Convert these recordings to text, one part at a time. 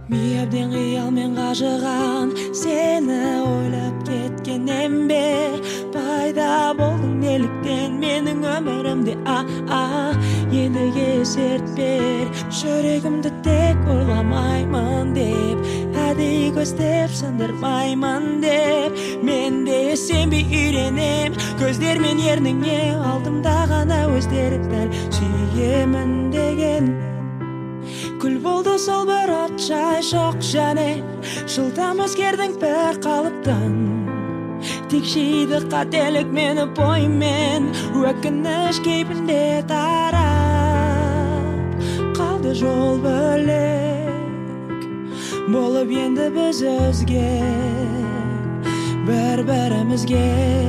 Ми әбден қиялмен қажыған, сені ойлап кеткеннен бе пайда болдың неліктен менің өмірімде ендіге серт бер, жүрегімді тек ойламаймын деп, әдейі көздеп сындырмаймын деп, мен де сенбей үйренем, көздермен ерніңе алдымда ғана өздері дәл сүйемін деген. Күл болды сол бір от жай жоқ және жылдам өзгердің бір қалыптан, тек жейді қателік мені боймен, өкініш кейпінде тарап қалды жол бөлек болып енді біз өзге бір-бірімізге.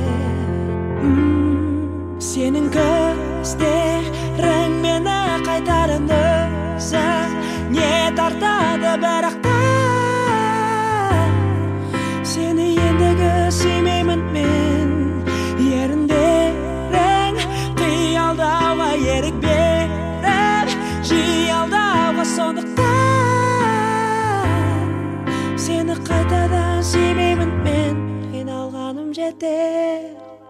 Сенің көздерің мені қайтарың өзің не тартады бірақ та сені ендігі сүймеймін мен. Еріндерің қиялдауға ерік беріп жиі алдауға, сондықтан сені қайтадан сүймеймін мен. Қиналғаным жетер,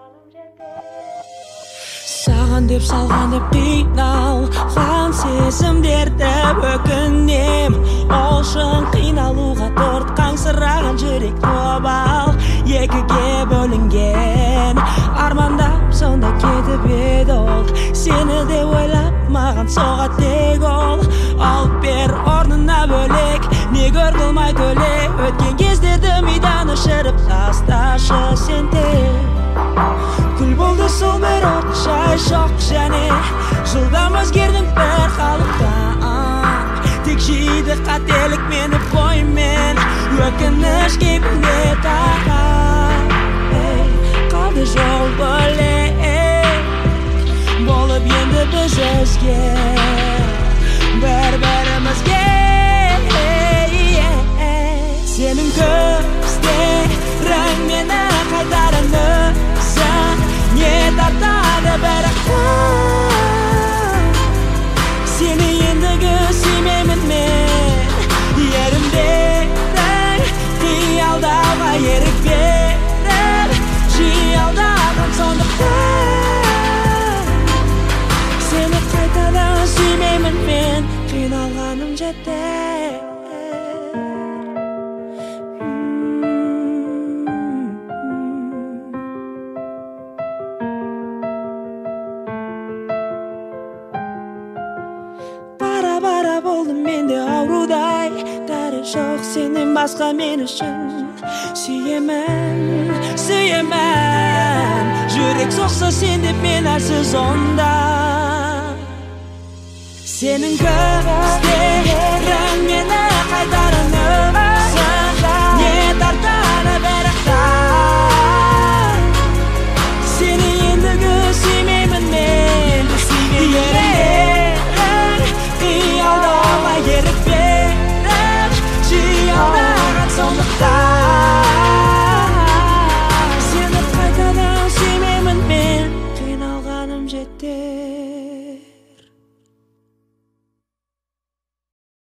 саған деп салған деп қиналған сезімдерді өкінем. Ол үшін қиналуға торт қаңсыраған жүрек тобал екіге бөлінген. Армандап сонда кетіп еді ол, сені де ойлап маған соға тек ол. Алып бер орнына бөлек, не көр қылмай төле, өткен кездерді мидан өшіріп тасташы сен тек. Күл болды сол бір от жай жоқ және жылдам өзгердің бір қалыптан, тек жейді қателік мені боймен, өкініш кейпінде тарап қалды жол бөлек болып енді біз өзге бір-бірімізге. Сенің көздерің мені қайтарың өзің не тартады бірақ та сені ендігі сүймеймін мен. Еріндерің қиялдауға ерік беріп жиі алдаған, сондықтан сені қайтадан сүймеймін мен. Қиналғаным жетер. Бара-бара болдым менде аурудай, дәрі жоқ сенен басқа мен үшін. Сүйемін, сүйемін, жүрек соқса сен деп мен әлсіз онда. Сенің көздерің